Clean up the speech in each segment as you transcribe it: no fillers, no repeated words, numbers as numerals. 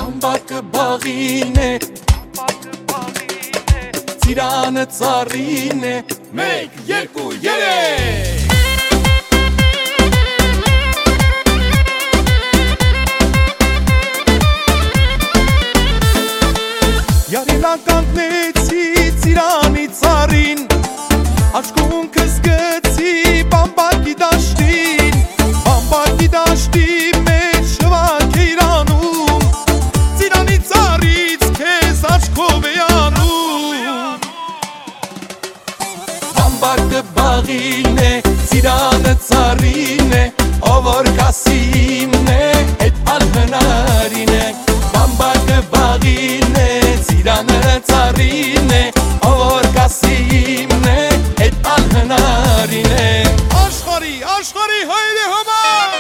Բամբակը բաղին է, ծիրանը ծառին է, մեկ, երկու, երեք Յարիլան կանգնեցի ծիրանի ծառին Աչքունքս գցի բամբակի դաշտին Բամբակի դաշտի մեջ շվակ է իրանում Ծիրանի ծառից քեզ աչքով է անում Բամբակը բաղին է, ծիրանը ծառին է Ով որ կասի իմն է, էդ անհնարին է Բամբակը բաղին է, ծիրանը ծառին է Ով որ կասի իմն է, էդ անհնարին է Աշխարհի հայրի համար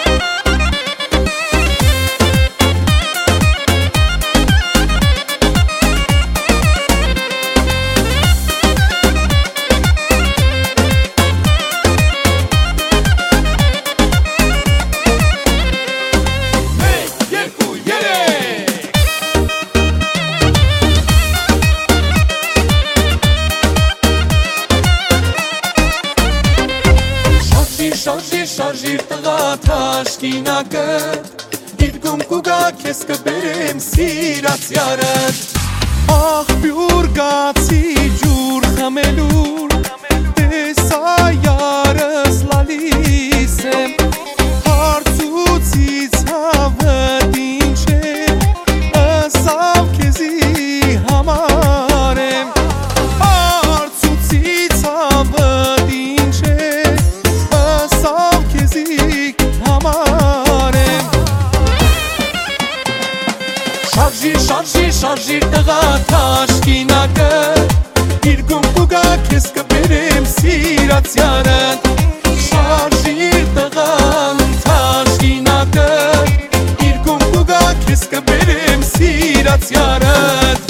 Շարժիր տղա թաշկինակը Իդգում կուգա կեզ կբերեմ սիրացյարըտ Աղբյուր գացի ջուր խմելուր Տեսա յարս լալիս եմ Հարցուցից հավըտ ինչ է Ասավ կեզի համար եմ Հարցուցից հավըտ ինչ է Շարժիր տղա թաշկինակը Իդգում կուգա կեզ կբերեմ սիրացյարըտ Շարժիր տղան թաշկինակը Իդգում կուգա կեզ կբերեմ սիրացյարըտ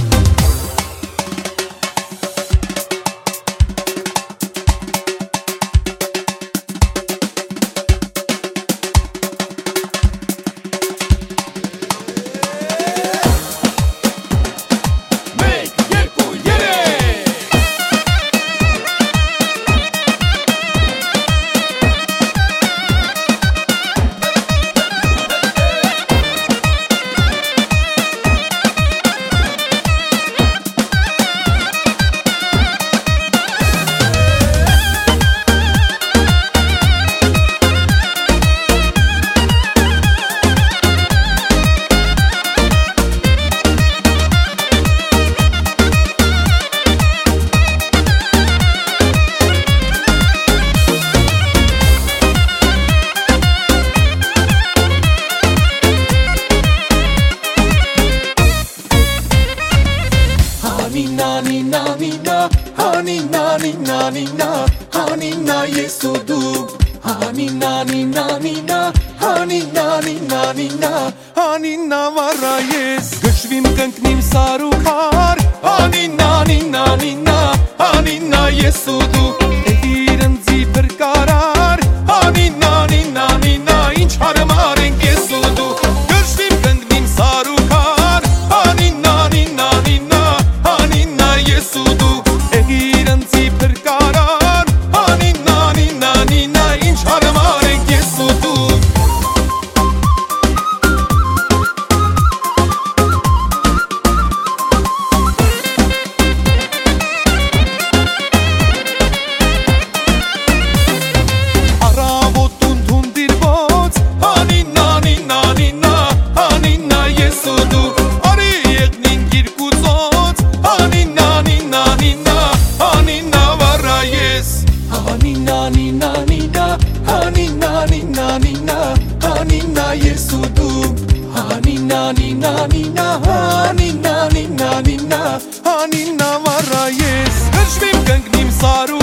Հանինա ես ու դու Հանինա վառա ես Գշվիմ կնկնիմ սարուքար Հանինա ես ու դու Էդիր ընձի բրկարար Հանինա ինչ հարմար ենք ես ու դու Գշվիմ կնկնիմ սարուքար Հանինա ես ու դու Էդիր ընձի բրկարար Հանինա ինչ հարմար ենք ես ու դու Հանինա ես ու դու Հանինա վառա ես Գշվիմ կնկնիմ սարու